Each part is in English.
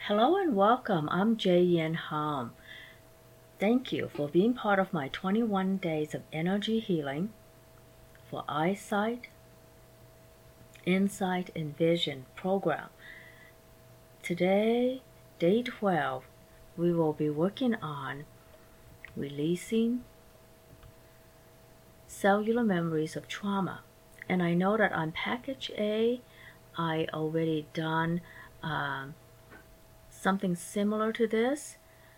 Hello and welcome. I'm Jay Yen Ham. Thank you for being part of my 21 days of energy healing for eyesight, insight, and vision program. Today, day 12, we will be working on releasing cellular memories of trauma. And I know that on package A, I already done something similar to this.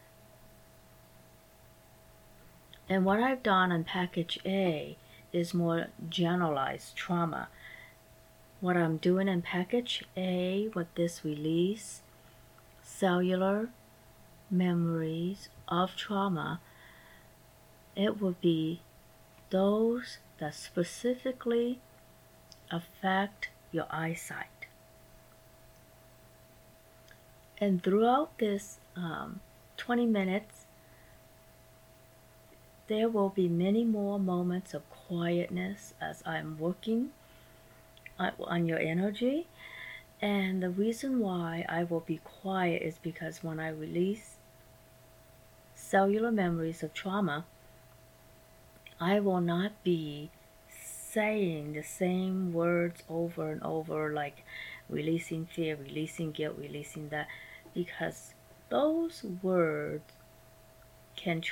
And what I've done on package A is more generalized trauma. What I'm doing in package A with this release, cellular memories of trauma, it will be those that specifically affect your eyesight. And throughout this 20 minutes, there will be many more moments of quietness as I'm working on your energy. And the reason why I will be quiet is because when I release cellular memories of trauma, I will not be saying the same words over and over, like releasing fear, releasing guilt, releasing that, because those words can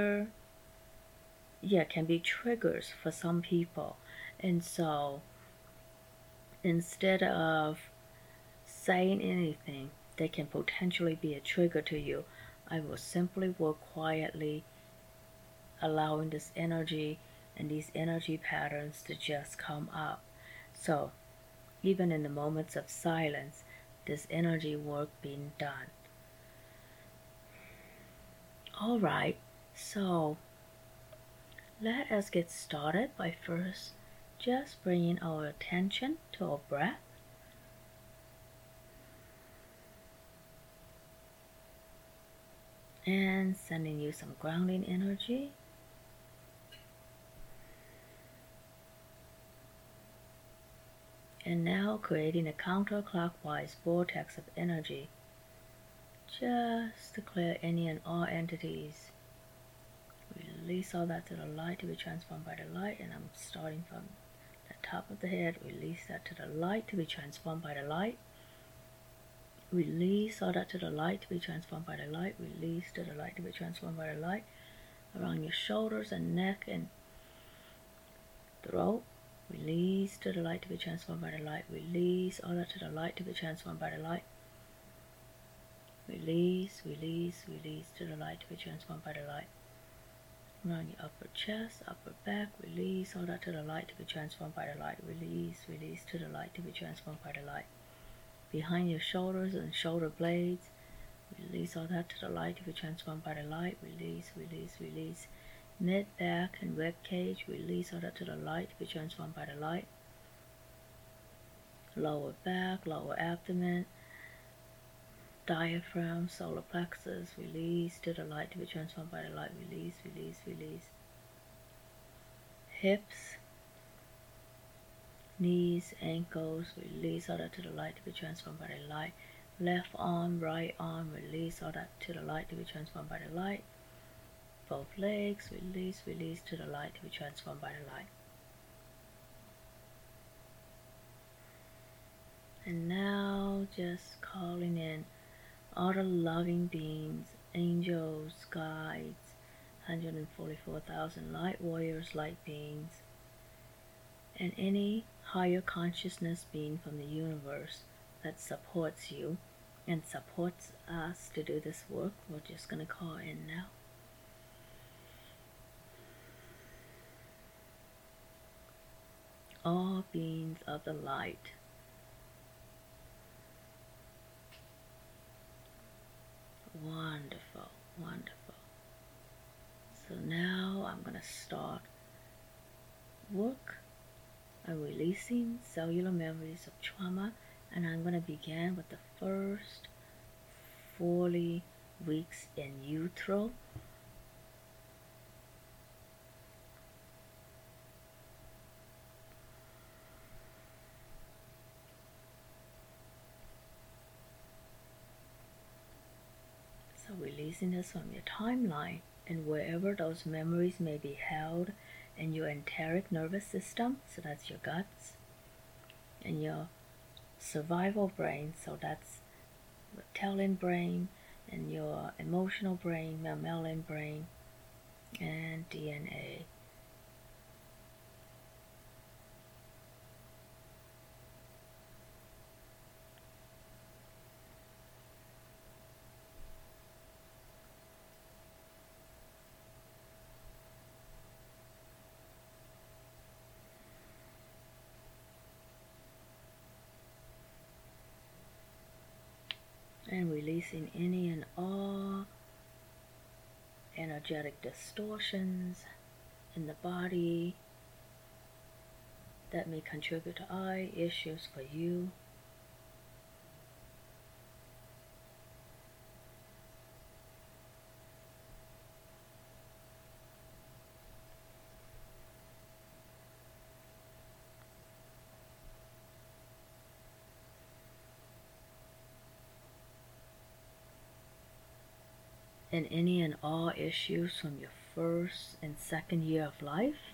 be triggers for some people. And so instead of saying anything that can potentially be a trigger to you, I will simply work quietly, allowing this energy and these energy patterns to just come up. So even in the moments of silence, this energy work being done. All right, so let us get started by first just bringing our attention to our breath. And sending you some grounding energy. And now creating a counterclockwise vortex of energy, just to clear any and all entities. Release all that to the light to be transformed by the light. And I'm starting from the top of the head. Release that to the light to be transformed by the light. Release all that to the light to be transformed by the light. Release to the light to be transformed by the light. Around your shoulders and neck and throat. Release to the light to be transformed by the light. Release all that to the light to be transformed by the light. Release, release, release to the light to be transformed by the light. Around your upper chest, upper back, release all that to the light to be transformed by the light. Release, release to the light to be transformed by the light. Behind your shoulders and shoulder blades, release all that to the light to be transformed by the light. Release, release, release. Mid back and rib cage, release all that to the light to be transformed by the light. Lower back, lower abdomen, diaphragm, solar plexus, release to the light to be transformed by the light. Release, release, release. Hips, knees, ankles, release all that to the light to be transformed by the light. Left arm, right arm, release all that to the light to be transformed by the light. Both legs, release, release to the light to be transformed by the light. And now just calling in all the loving beings, angels, guides, 144,000 light warriors, light beings, and any higher consciousness being from the universe that supports you and supports us to do this work. We're just going to call in now. All beings of the light, wonderful, wonderful. So now I'm going to start work on releasing cellular memories of trauma, and I'm going to begin with the first 40 weeks in utero. releasing this from your timeline and wherever those memories may be held in your enteric nervous system, so that's your guts, and your survival brain, so that's reptilian brain, and your emotional brain, mammalian brain, and DNA. And releasing any and all energetic distortions in the body that may contribute to eye issues for you. And any and all issues from your first and second year of life.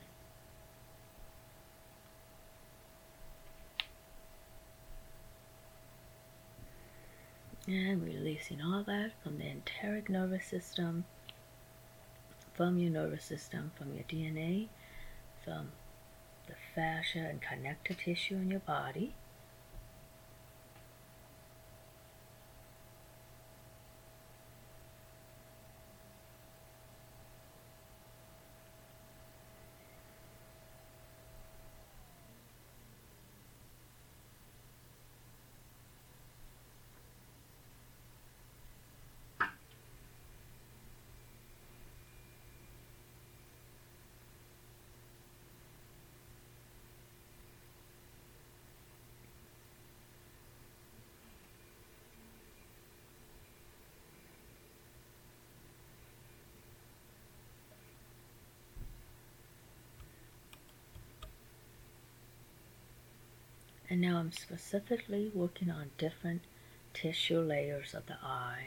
And releasing all that from the enteric nervous system, from your nervous system, from your DNA, from the fascia and connective tissue in your body. And now I'm specifically working on different tissue layers of the eyes.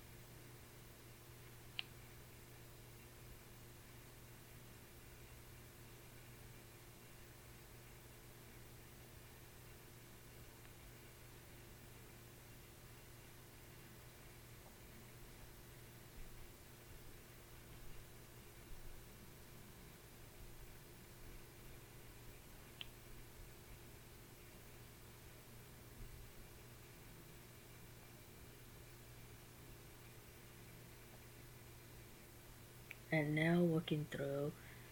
And now working through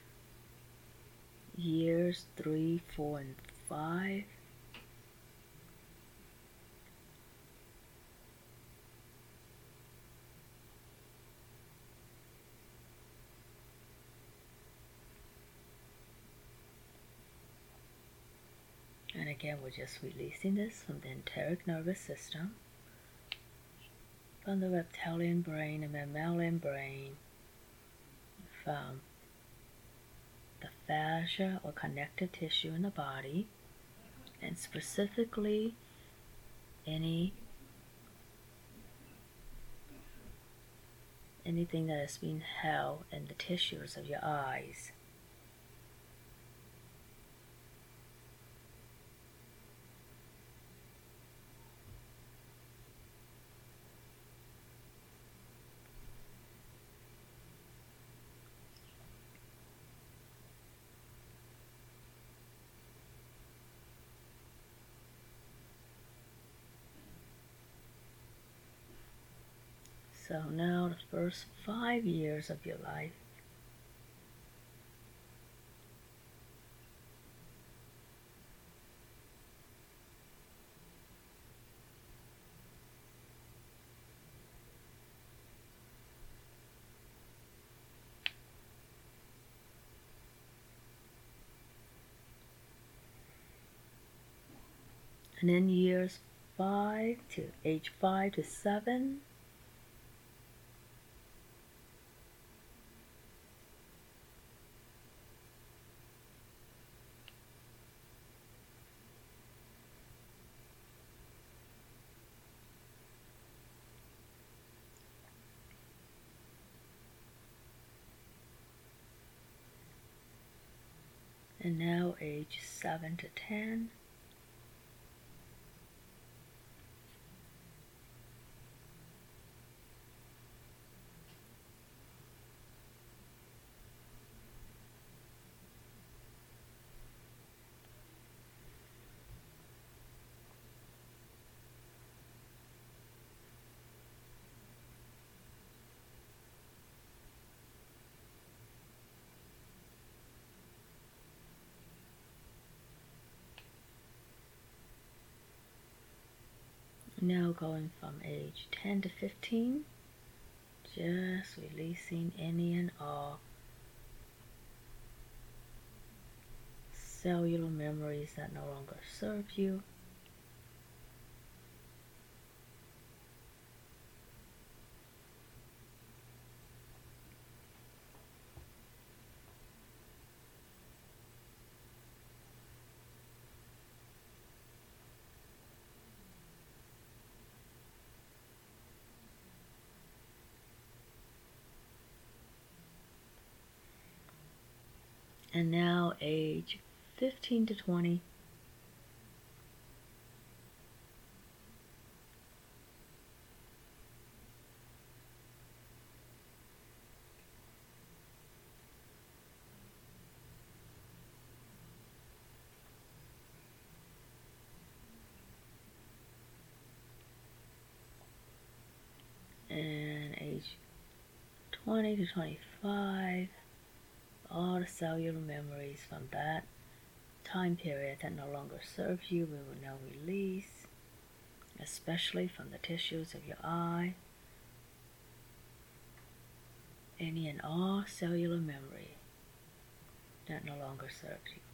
years 3, 4, and 5. And again, we're just releasing this from the enteric nervous system, from the reptilian brain and mammalian brain, from the fascia or connective tissue in the body, and specifically anything that is being held in the tissues of your eyes. So now the first 5 years of your life. And then years age 5 to 7. And now age 7 to 10. Now going from age 10 to 15, just releasing any and all cellular memories that no longer serve you. And now age 15 to 20. And age 20 to 25, all the cellular memories from that time period that no longer serves you, we will now release, especially from the tissues of your eye. Any and all cellular memory that no longer serves you.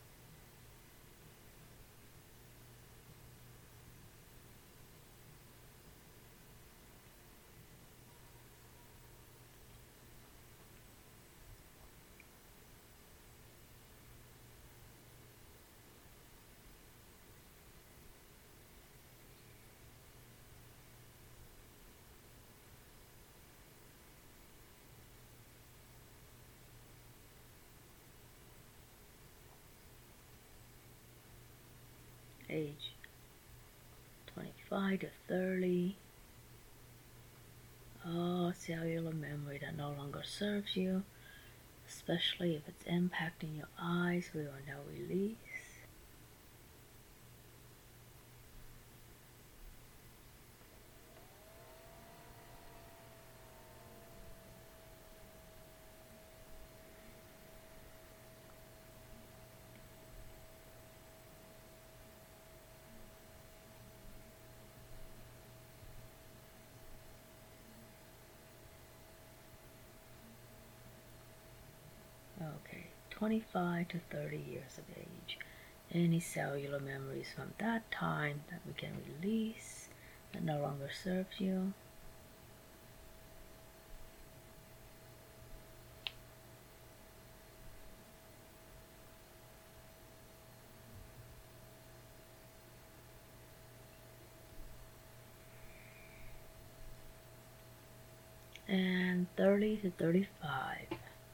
Age 25 to 30, all cellular memory that no longer serves you, especially if it's impacting your eyes, we will now release. Okay, 25 to 30 years of age. Any cellular memories from that time that we can release that no longer serves you. And 30 to 35.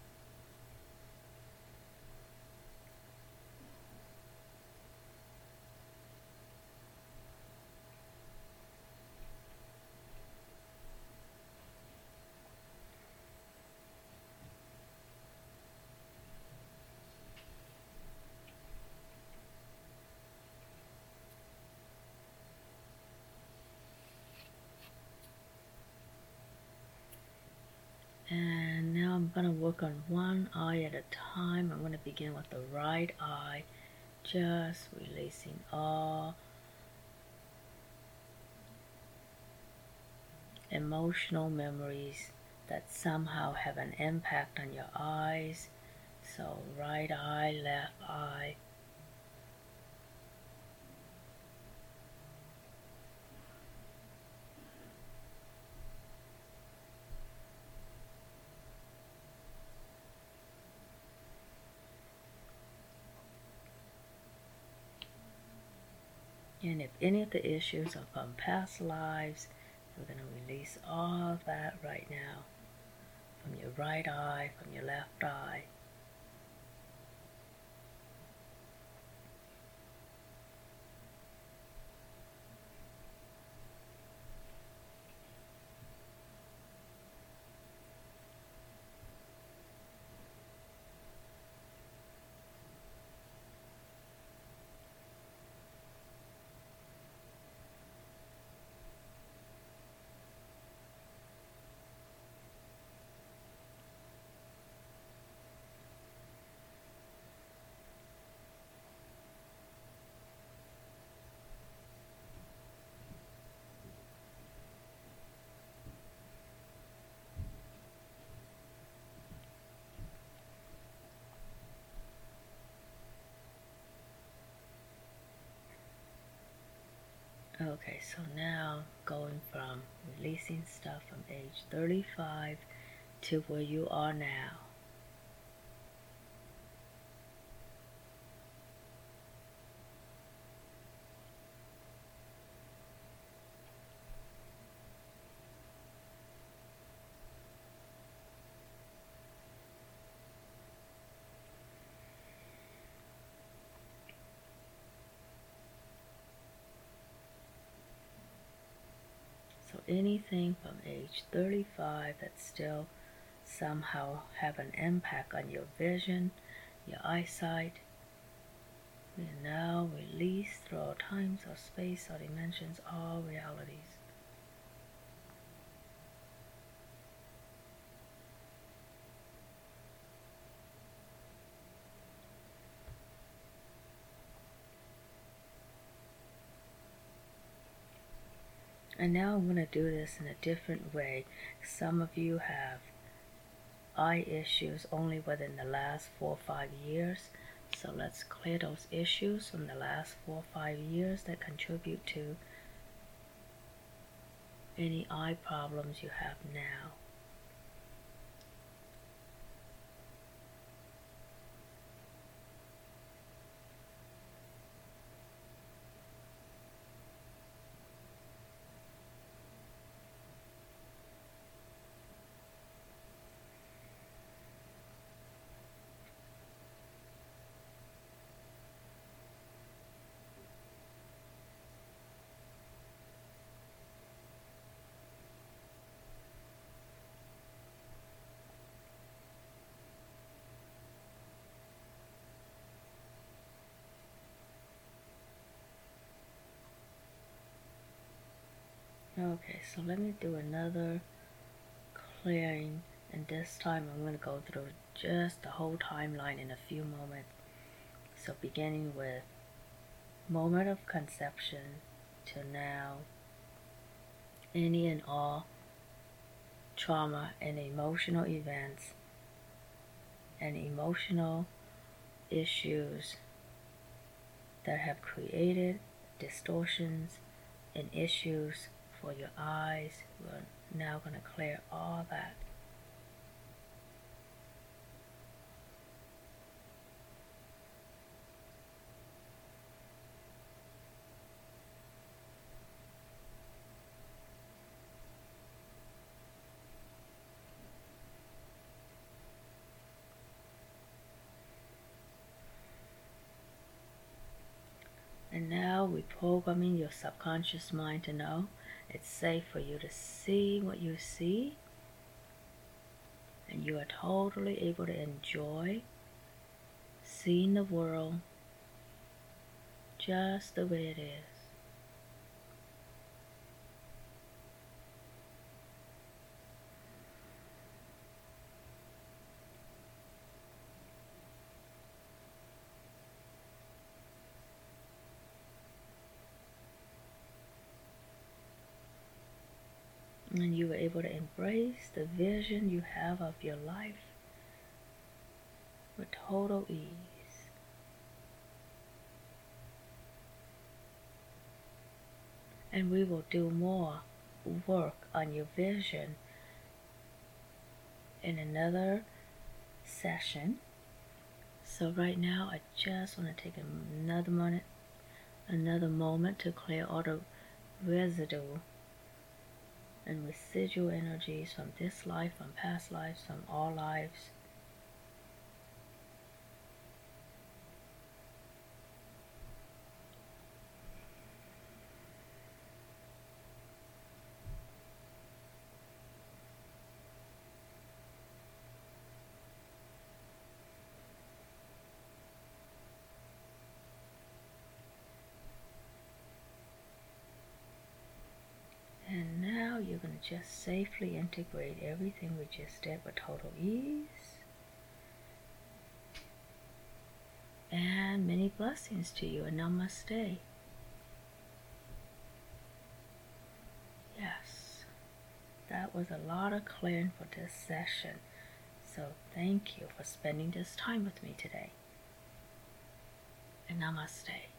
And now I'm going to work on one eye at a time. I'm going to begin with the right eye, just releasing all emotional memories that somehow have an impact on your eyes. So right eye, left eye. And if any of the issues are from past lives, we're going to release all of that right now. From your right eye, from your left eye. Okay, so now going from releasing stuff from age 35 to where you are now. So anything from age 35 that still somehow have an impact on your vision, your eyesight, we now release through all times or space or dimensions, all realities. And now I'm going to do this in a different way. Some of you have eye issues only within the last 4 or 5 years. So let's clear those issues from the last 4 or 5 years that contribute to any eye problems you have now. Okay, so let me do another clearing, and this time I'm going to go through just the whole timeline in a few moments. So beginning with moment of conception to now, any and all trauma and emotional events and emotional issues that have created distortions and issues for your eyes. We're now going to clear all that. And now we're programming your subconscious mind to know it's safe for you to see what you see, and you are totally able to enjoy seeing the world just the way it is. And you are able to embrace the vision you have of your life with total ease. And we will do more work on your vision in another session. So right now I just want to take another moment to clear all the residue and residual energies from this life, from past lives, from all lives. And now you're going to just safely integrate everything we just did with total ease. And many blessings to you, and namaste. Yes, that was a lot of clearing for this session. So thank you for spending this time with me today. And namaste.